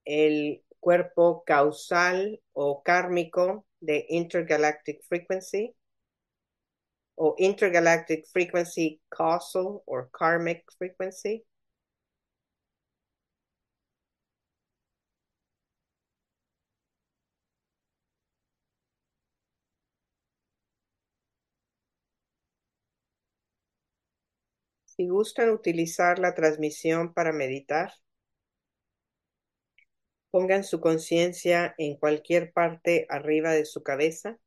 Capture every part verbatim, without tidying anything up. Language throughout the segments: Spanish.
el cuerpo causal o kármico de Intergalactic Frequency o Intergalactic Frequency Causal or Karmic Frequency. Si gustan utilizar la transmisión para meditar, pongan su conciencia en cualquier parte arriba de su cabeza,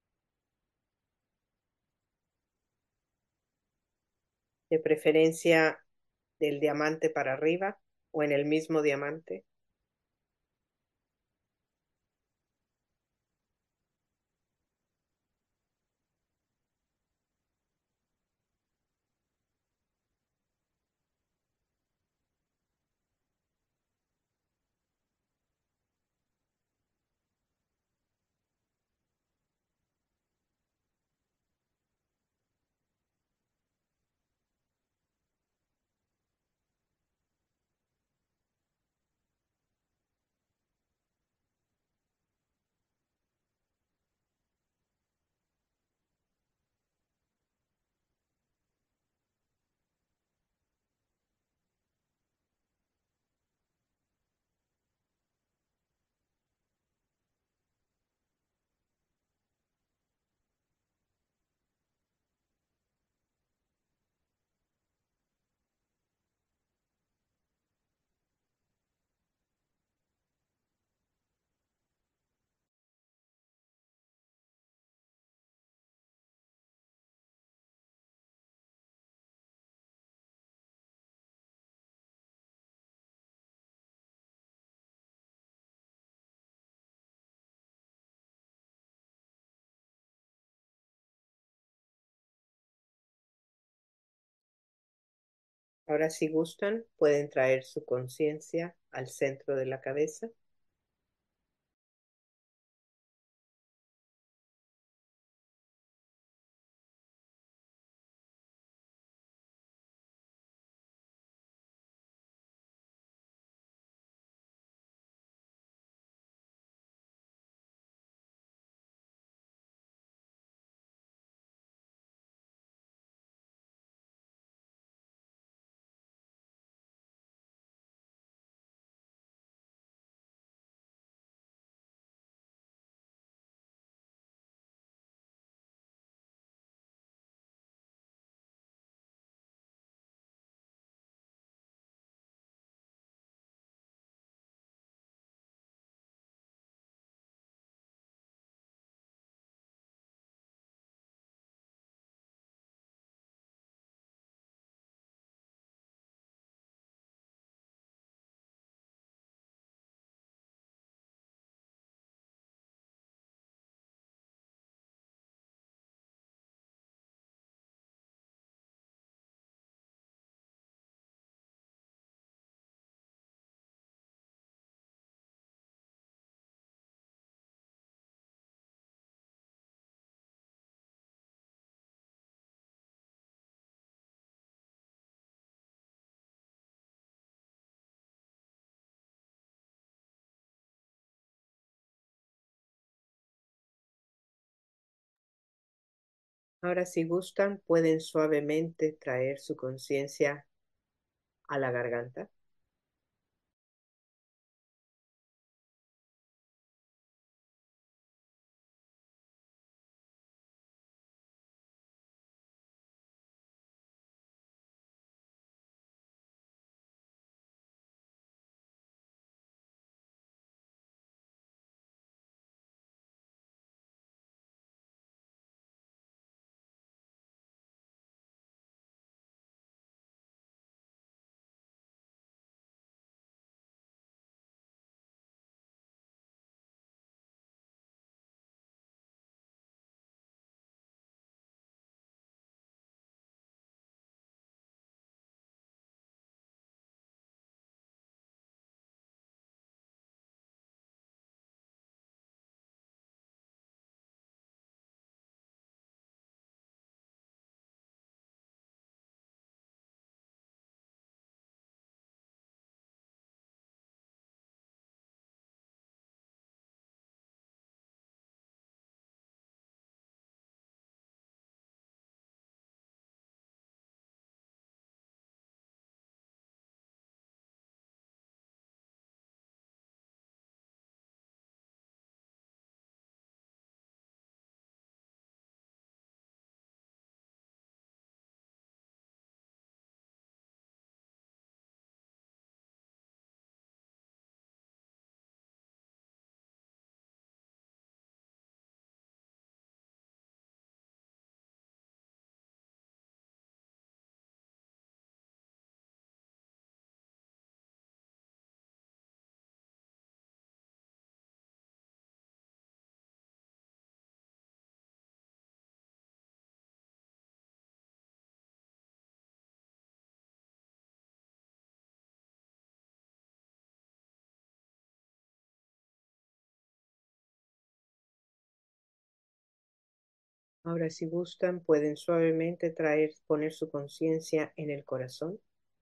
de preferencia del diamante para arriba o en el mismo diamante. Ahora, si gustan, pueden traer su conciencia al centro de la cabeza. Ahora, si gustan, pueden suavemente traer su conciencia a la garganta. Ahora, si gustan, pueden suavemente traer, poner su conciencia en el corazón.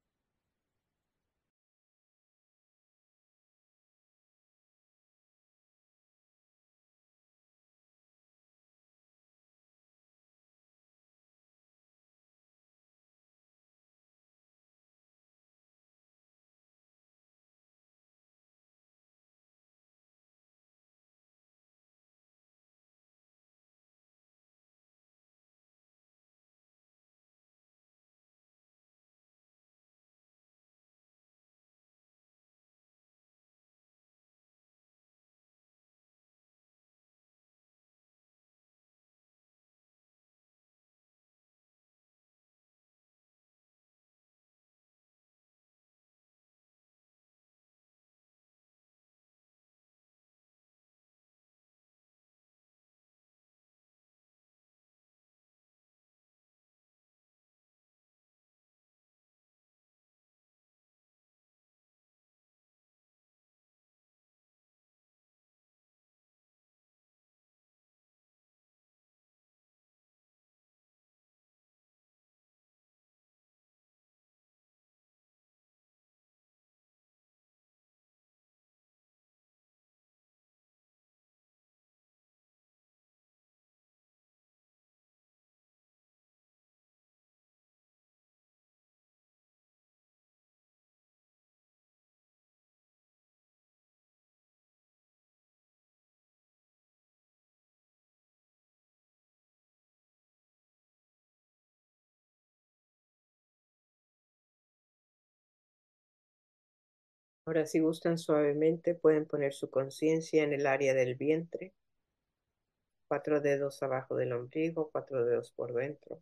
Ahora, si gustan suavemente, pueden poner su conciencia en el área del vientre, cuatro dedos abajo del ombligo, cuatro dedos por dentro.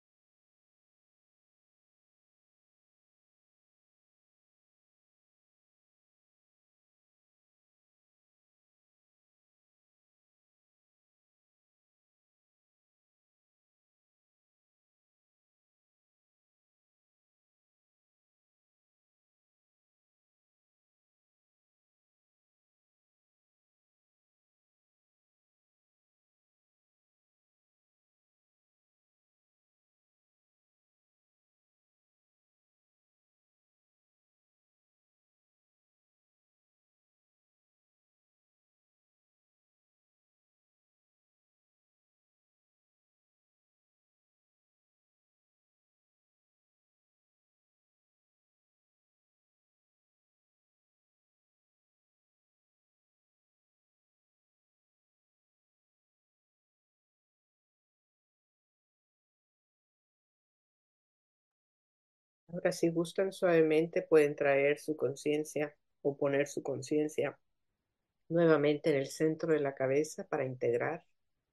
Ahora, si gustan suavemente, pueden traer su conciencia o poner su conciencia nuevamente en el centro de la cabeza para integrar.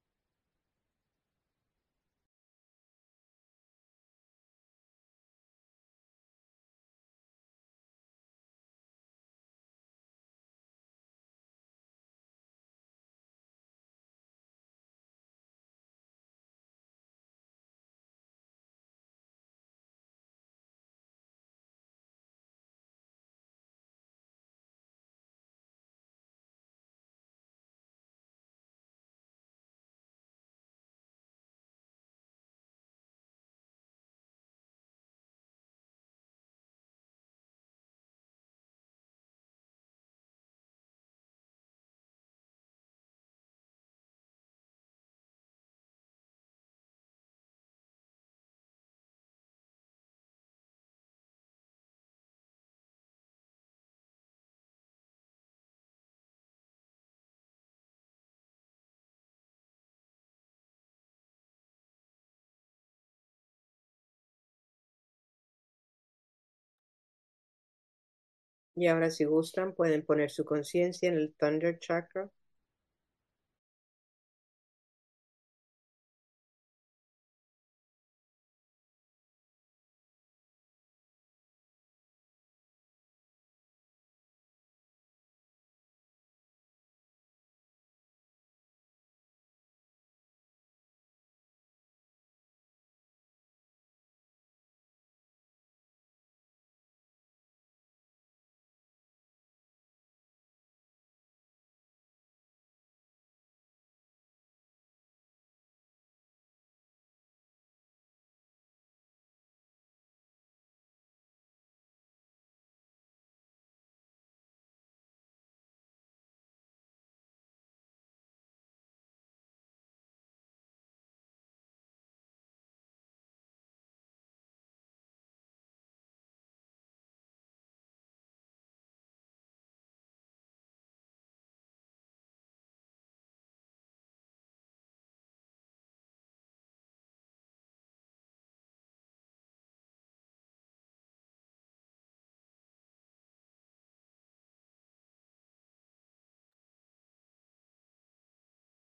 Y ahora, si gustan, pueden poner su conciencia en el Thunder Chakra.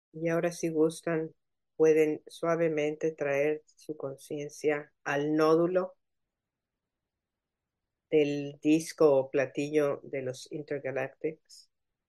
Y ahora si gustan, pueden suavemente traer su conciencia al nódulo del disco o platillo de los Intergalactics.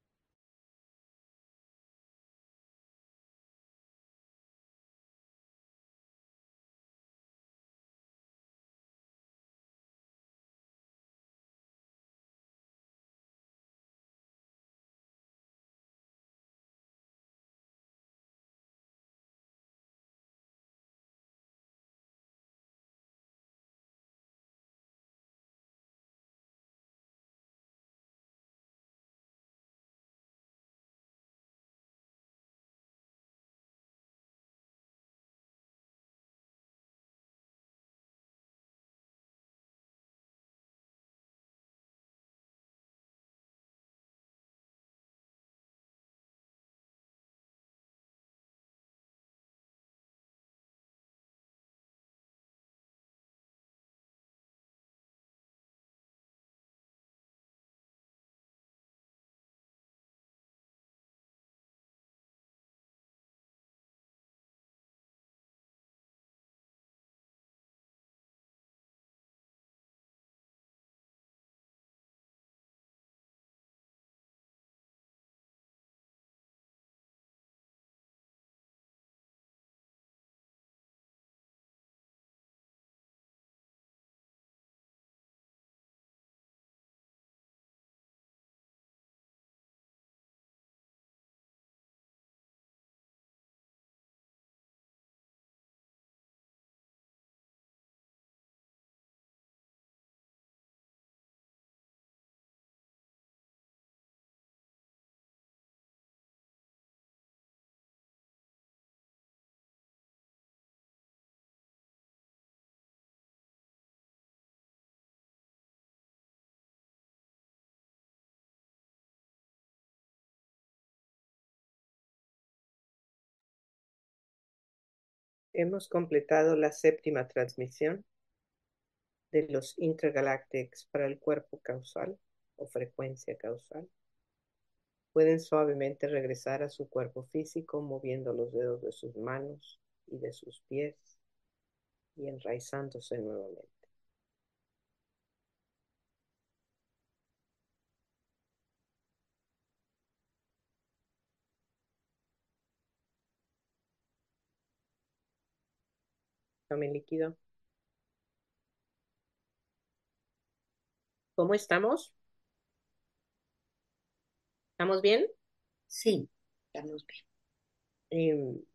Hemos completado la séptima transmisión de los Intergalactics para el cuerpo causal o frecuencia causal. Pueden suavemente regresar a su cuerpo físico moviendo los dedos de sus manos y de sus pies y enraizándose nuevamente. Tomen líquido. ¿Cómo estamos? ¿Estamos bien? Sí, estamos bien. Eh,